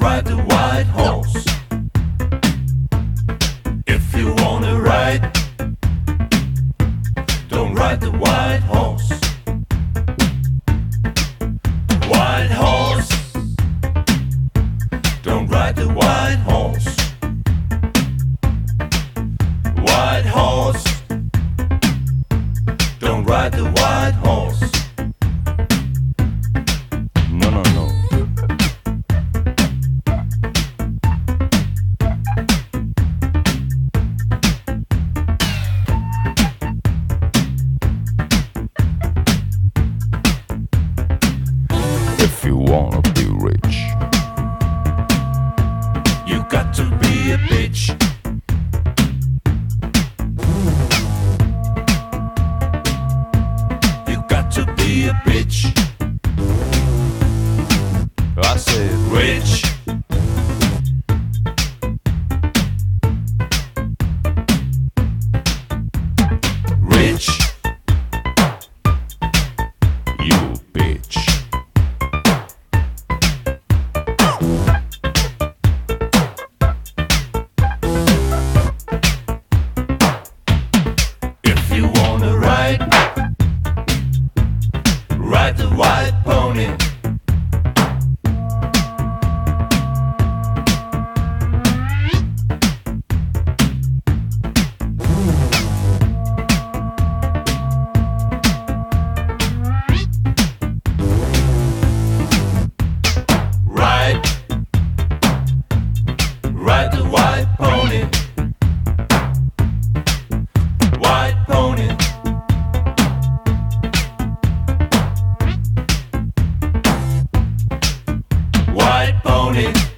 ride the white horse. If you wanna ride, don't ride the white horse. White horse, don't ride the white horse. White horse, don't ride the white horse. No, no, no. If you wanna be rich, you got to be a bitch. You got to be a bitch. I said rich. Rich. You bitch. If you wanna ride, ride the white pony. Ride, ride the white pony. White pony. White pony.